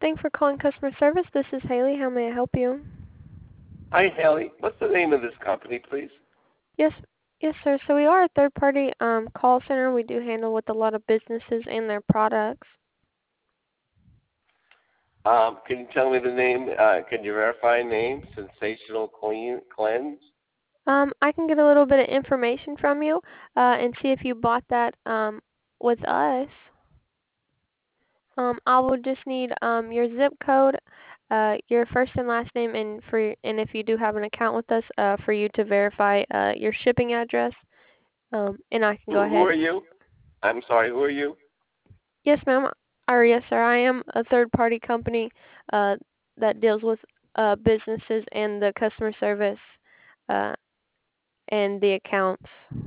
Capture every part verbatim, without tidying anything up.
Thanks for calling customer service. This is Haley. How may I help you? Hi, Haley. What's the name of this company, please? Yes, yes, sir. So we are a third-party um, call center. We do handle with a lot of businesses and their products. Um, can you tell me the name? Uh, can you verify name? Sensational Clean Cleanse? Um, I can get a little bit of information from you uh, and see if you bought that um, with us. Um, I will just need um, your zip code, uh, your first and last name, and for and if you do have an account with us, uh, for you to verify uh, your shipping address. Um, and I can go Who, who ahead. are you? I'm sorry, who are you? Yes, ma'am. Or yes, sir. I am a third-party company uh, that deals with uh, businesses and the customer service uh, and the accounts.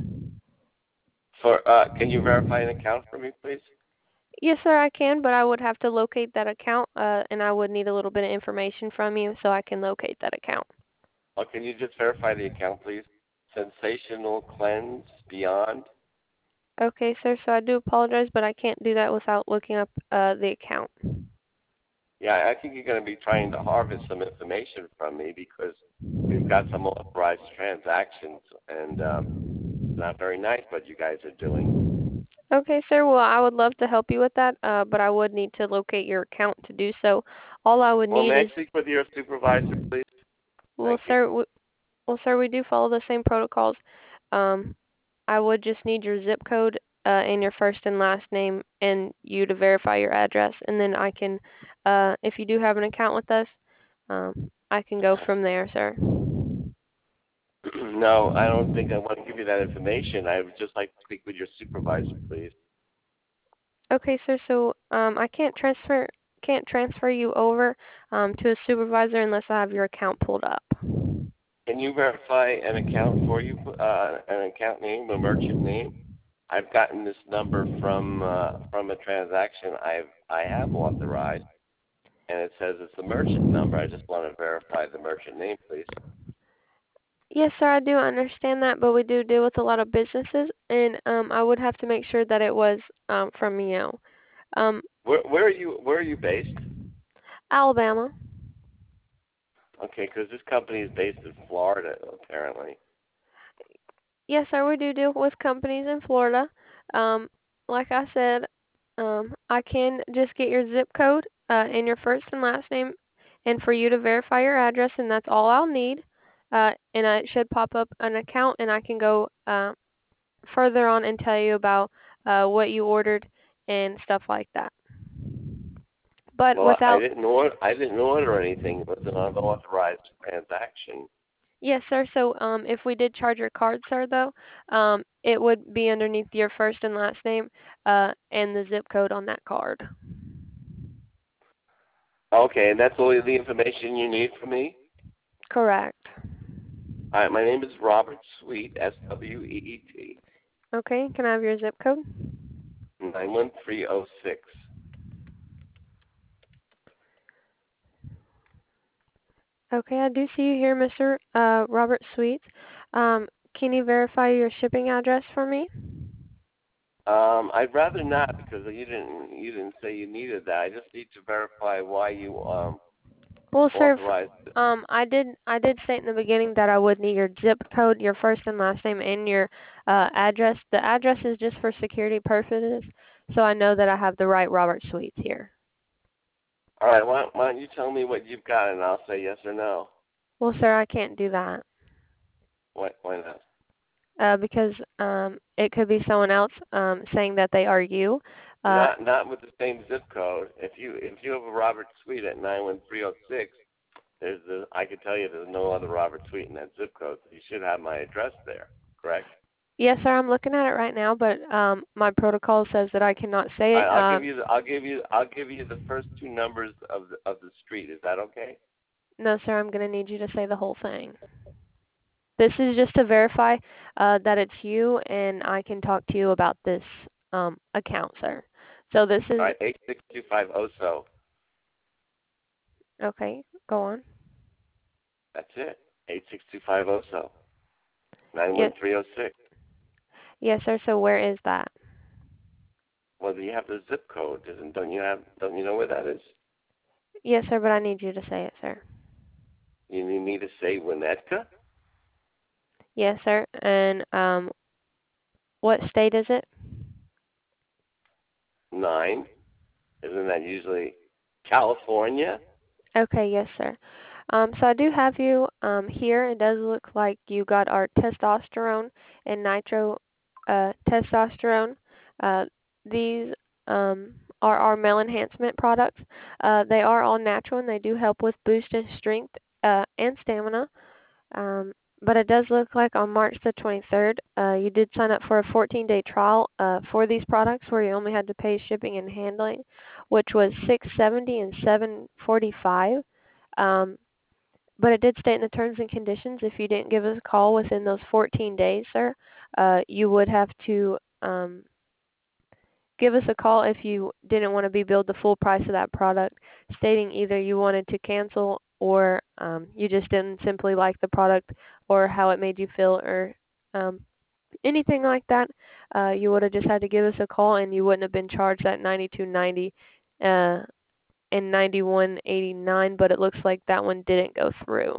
For uh, Can you verify an account for me, please? Yes, sir, I can, but I would have to locate that account, uh, and I would need a little bit of information from you so I can locate that account. Or can you just verify the account, please? Sensational Cleanse Beyond? Okay, sir. So I do apologize, but I can't do that without looking up uh, the account. Yeah, I think you're going to be trying to harvest some information from me because we've got some authorized transactions, and um, it's not very nice what you guys are doing. Okay, sir. Well, I would love to help you with that, uh, but I would need to locate your account to do so. All I would Well, need may is, I speak with your supervisor, please? well, Thank you. sir, w- well, sir, we do follow the same protocols. Um, I would just need your zip code uh, and your first and last name, and you to verify your address, and then I can, uh, if you do have an account with us, um, I can go from there, sir. No, I don't think I want to give you that information. I would just like to speak with your supervisor, please. Okay, sir. So um, I can't transfer can't transfer you over um, to a supervisor unless I have your account pulled up. Can you verify an account for you, uh, an account name, a merchant name? I've gotten this number from uh, from a transaction I've I have authorized, and it says it's a merchant number. I just want to verify the merchant name, please. Yes, sir. I do understand that, but we do deal with a lot of businesses, and um, I would have to make sure that it was um, from you. Um, Where where are you Where are you based? Alabama. Okay, because this company is based in Florida, apparently. Yes, sir. We do deal with companies in Florida. Um, like I said, um, I can just get your zip code uh, and your first and last name, and for you to verify your address, and that's all I'll need. Uh, and it should pop up an account, and I can go uh, further on and tell you about uh, what you ordered and stuff like that. But Well, I without, didn't order. I didn't order anything. It was an unauthorized transaction. yes, sir. So um, if we did charge your card, sir, though, um, it would be underneath your first and last name uh, and the zip code on that card. Okay, and that's all the information you need from me? Correct. All right, my name is Robert Sweet, S W E E T, Okay. Can I have your zip code? nine one three zero six. Okay, I do see you here, Mister Uh, Robert Sweet. Um, can you verify your shipping address for me? Um, I'd rather not because you didn't you didn't say you needed that. I just need to verify why you um Well, sir, f- authorized it. um, I did I did state in the beginning that I would need your zip code, your first and last name, and your uh, address. The address is just for security purposes, so I know that I have the right Robert Sweets here. All right, why, why don't you tell me what you've got and I'll say yes or no. Well, sir, I can't do that Why why not? uh, because um, it could be someone else um, saying that they are you. Uh, Not not with the same zip code. If you if you have a Robert Sweet at nine one three zero six, there's the I can tell you there's no other Robert Sweet in that zip code. So you should have my address there, correct? yes, sir, I'm looking at it right now, but um, my protocol says that I cannot say I, it. I'll Uh, give you the, I'll give you I'll give you the first two numbers of the of the street. Is that okay? no, sir, I'm going to need you to say the whole thing. This is just to verify uh, that it's you, and I can talk to you about this um, account, sir. So this All is right, eight six two five Oso. okay. Go on. That's it. Eight six two five Oso. Nine one Yes, three zero six. yes, sir. So where is that? Well, you have the zip code, doesn't don't you have? Don't you know where that is? Yes, sir, but I need you to say it, sir. You need me to say Winnetka? Yes, sir. And um, what state is it? Nine. Isn't that usually California? Okay, yes, sir. Um, so I do have you um, here. It does look like you got our testosterone and nitro uh, testosterone. Uh, these um, are our male enhancement products. Uh, they are all natural and they do help with boost in strength uh, and stamina. Um, but it does look like on March the twenty-third, uh, you did sign up for a fourteen-day trial uh, for these products where you only had to pay shipping and handling, which was six hundred seventy dollars and seven hundred forty-five dollars. Um, but it did state in the terms and conditions if you didn't give us a call within those fourteen days, sir, uh, you would have to um, give us a call if you didn't want to be billed the full price of that product, stating either you wanted to cancel or um, you just didn't simply like the product or how it made you feel or um, anything like that. Uh, you would have just had to give us a call and you wouldn't have been charged that ninety-two ninety uh, and ninety-one eighty-nine. But it looks like that one didn't go through.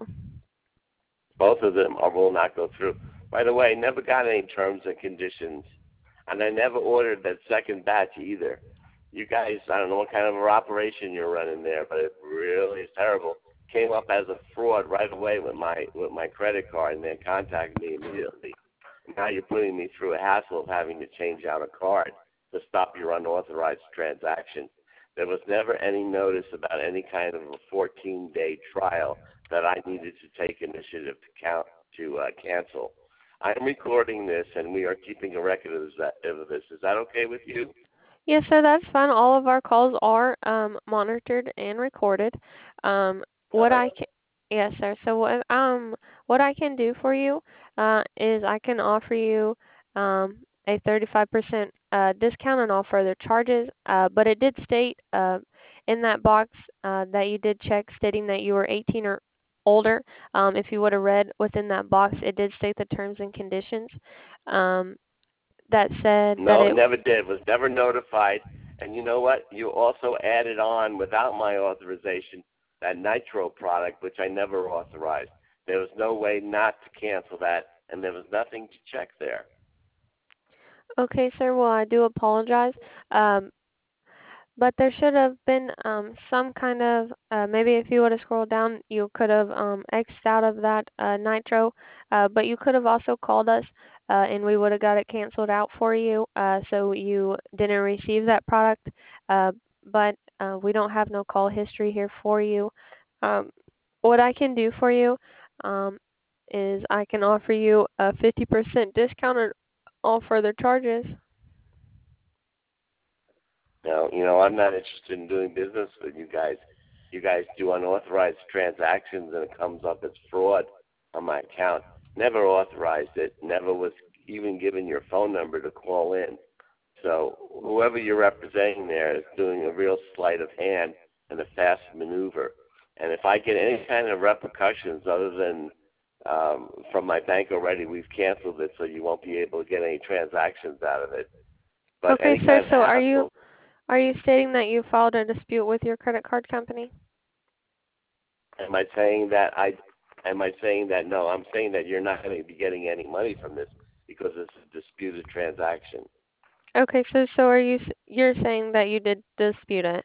Both of them are, will not go through. By the way, never got any terms and conditions, and I never ordered that second batch either. You guys, I don't know what kind of an operation you're running there, but it really is terrible. Came up as a fraud right away with my with my credit card, and then contacted me immediately. Now you're putting me through a hassle of having to change out a card to stop your unauthorized transaction. There was never any notice about any kind of a fourteen-day trial that I needed to take initiative to count to uh, cancel. I'm recording this, and we are keeping a record of this. Is that okay with you? Yes, sir, that's fine. All of our calls are um, monitored and recorded. Um, All what right. I can, yes, sir. So what um what I can do for you uh, is I can offer you um, a thirty-five percent uh, discount on all further charges. Uh, but it did state uh, in that box uh, that you did check, stating that you were eighteen or older. Um, if you would have read within that box, it did state the terms and conditions. Um, that said that No, it. never did. Was never notified. And you know what? You also added on, without my authorization, that nitro product, which I never authorized. There was no way not to cancel that, and there was nothing to check there. Okay, sir. Well, I do apologize. Um, but there should have been um, some kind of uh, maybe if you would have scrolled down, you could have um, X'd out of that uh, nitro. Uh, but you could have also called us, uh, and we would have got it canceled out for you, uh, so you didn't receive that product. Uh, but uh, we don't have no call history here for you. Um, what I can do for you um, is I can offer you a fifty percent discount on all further charges. Now, you know, I'm not interested in doing business with you guys. You guys do unauthorized transactions, and it comes up as fraud on my account. Never authorized it. Never was even given your phone number to call in. So whoever you're representing there is doing a real sleight of hand and a fast maneuver. And if I get any kind of repercussions other than um, from my bank already, we've canceled it, so you won't be able to get any transactions out of it. But Okay, any sir. kind of So are you hassle, are you stating that you filed a dispute with your credit card company? am I saying that I? Am I saying that no? I'm saying that you're not going to be getting any money from this because it's a disputed transaction. Okay, so so are you s- you're saying that you did dispute it?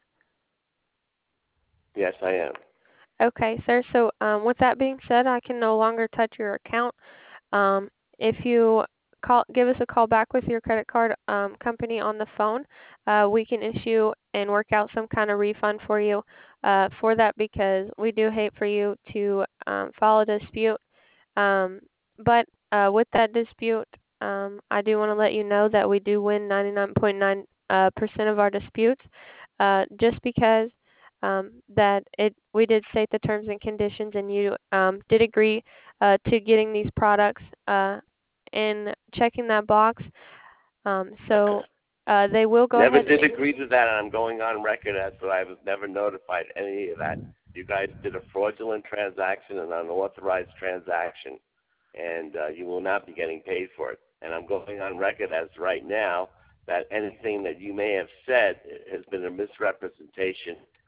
Yes, I am. Okay, sir. So um, with that being said, I can no longer touch your account. Um, if you call, give us a call back with your credit card um, company on the phone, uh, we can issue and work out some kind of refund for you uh, for that because we do hate for you to um, file a dispute. Um, but uh, with that dispute, um, I do want to let you know that we do win ninety-nine point nine uh, percent of our disputes, uh, just because um, that it we did state the terms and conditions, and you um, did agree uh, to getting these products uh, and checking that box. Um, so uh, they will go Never ahead. did agree to that, and I'm going on record as so I was never notified any of that. You guys did a fraudulent transaction, an unauthorized transaction, and uh, you will not be getting paid for it. And I'm going on record as right now that anything that you may have said has been a misrepresentation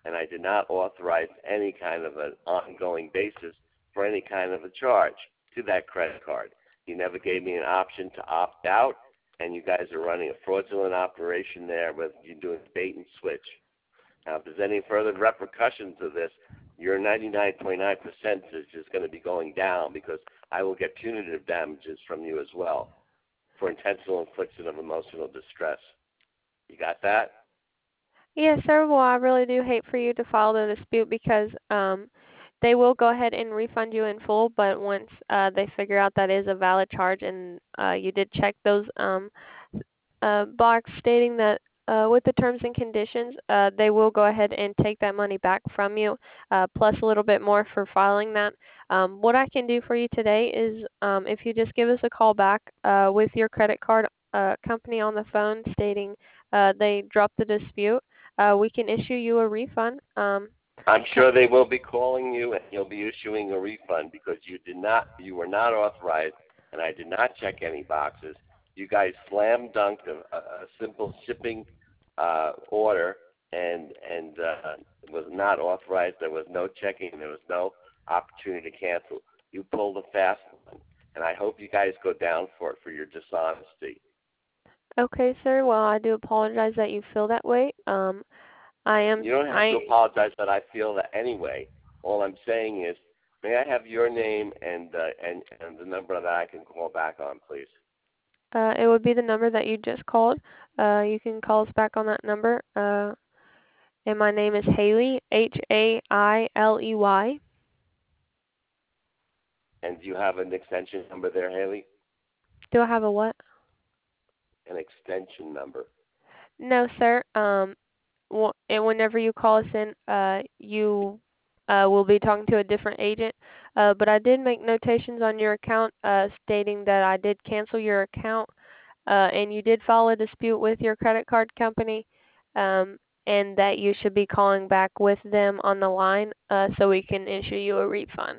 and I did not authorize any kind of an ongoing basis for any kind of a charge to that credit card. You never gave me an option to opt out, and you guys are running a fraudulent operation there with you doing bait and switch. Now, if there's any further repercussions of this, your ninety-nine point nine percentage is going to be going down because I will get punitive damages from you as well for intentional infliction of emotional distress. You got that? Yes, sir. Well, I really do hate for you to file the dispute because um, they will go ahead and refund you in full, but once uh, they figure out that is a valid charge and uh, you did check those um, uh, box stating that uh, with the terms and conditions, uh, they will go ahead and take that money back from you, uh, plus a little bit more for filing that. Um, what I can do for you today is um, if you just give us a call back uh, with your credit card uh, company on the phone stating uh, they dropped the dispute, uh, we can issue you a refund. Um, I'm sure they will be calling you and you'll be issuing a refund because you did not, you were not authorized, and I did not check any boxes. You guys slam dunked a, a, a simple shipping uh, order and and uh, it was not authorized. There was no checking. There was no opportunity to cancel. You pulled a fast one, and I hope you guys go down for it for your dishonesty. okay, sir. Well, I do apologize that you feel that way. Um, I am You don't have to I apologize that I feel that anyway. All I'm saying is, may I have your name and uh, and and the number that I can call back on, please? Uh, it would be the number that you just called. Uh, you can call us back on that number. Uh, and my name is Haley, H A I L E Y. And do you have an extension number there, Haley? Do I have a what? An extension number. No, sir. Um, wh- and whenever you call us in, uh, you uh, will be talking to a different agent. Uh, but I did make notations on your account uh, stating that I did cancel your account, uh, and you did file a dispute with your credit card company, um, and that you should be calling back with them on the line uh, so we can issue you a refund.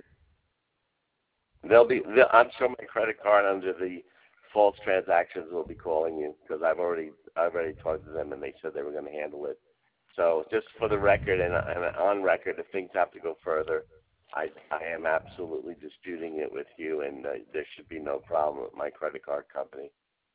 They'll be. They'll, I'm sure my credit card under the false transactions will be calling you because I've already I've already talked to them and they said they were going to handle it. So just for the record and, and on record, if things have to go further, I I am absolutely disputing it with you, and uh, there should be no problem with my credit card company.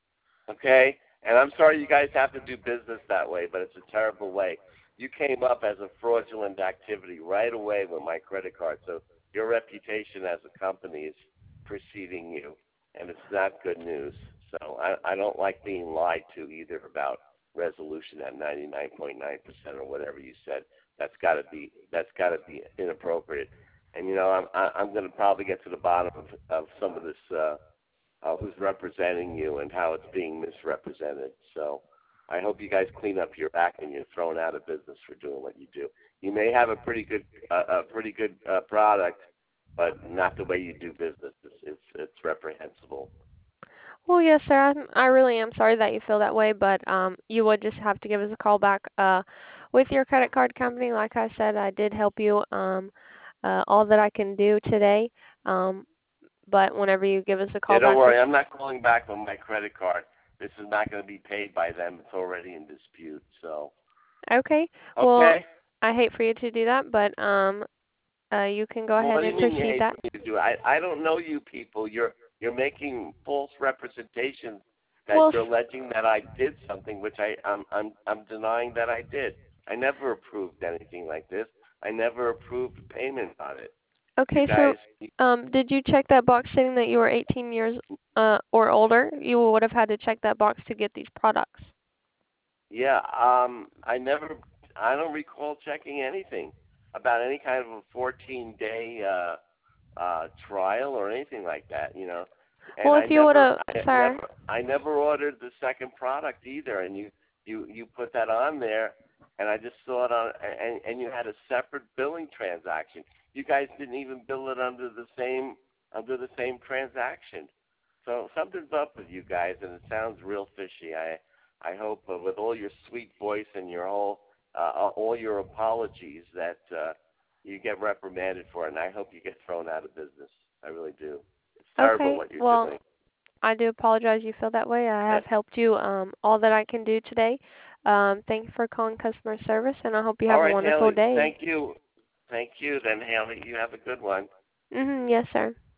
Okay? And I'm sorry you guys have to do business that way, but it's a terrible way. You came up as a fraudulent activity right away with my credit card, so your reputation as a company is preceding you, and it's not good news. So I, I don't like being lied to either about resolution at ninety-nine point nine percent or whatever you said. That's got to be that's got to be inappropriate. And you know I'm I, I'm going to probably get to the bottom of, of some of this. Uh, uh, who's representing you and how it's being misrepresented. So I hope you guys clean up your act and you're thrown out of business for doing what you do. You may have a pretty good uh, a pretty good uh, product, but not the way you do business. It's, it's it's reprehensible. Well, yes, sir. I'm, I really am sorry that you feel that way, but um, you would just have to give us a call back uh, with your credit card company. Like I said, I did help you um, uh, all that I can do today. Um, but whenever you give us a Yeah, call don't back, just worry. I'm not calling back on my credit card. This is not going to be paid by them. It's already in dispute. So okay. Well, okay. I hate for you to do that, but um, uh, you can go Well, ahead what do and you mean you proceed hate that. for me to do it? I, I don't know you people. You're you're making false representations that Well, you're alleging that I did something, which I I'm I'm I'm denying that I did. I never approved anything like this. I never approved payment on it. You okay, so guys, um, did you check that box stating that you were eighteen years uh, or older? You would have had to check that box to get these products. yeah. Um, I never. I don't recall checking anything about any kind of a fourteen day uh, uh, trial or anything like that. You know. And Well, I if you would never, have, I sir, never, I never ordered the second product either. And you, you, you put that on there, and I just saw it on, and and you had a separate billing transaction. You guys didn't even bill it under the same, under the same transaction. So something's up with you guys, and it sounds real fishy. I, I hope uh, with all your sweet voice and your whole, uh, all your apologies that uh, you get reprimanded for it, and I hope you get thrown out of business. I really do. It's terrible okay. what you're Well, doing. I do apologize you feel that way. I have helped you um, all that I can do today. Um, thank you for calling customer service, and I hope you All have a right, wonderful Haley. day. Thank you. Thank you. Then, Haley, you have a good one. Mhm. Yes, sir.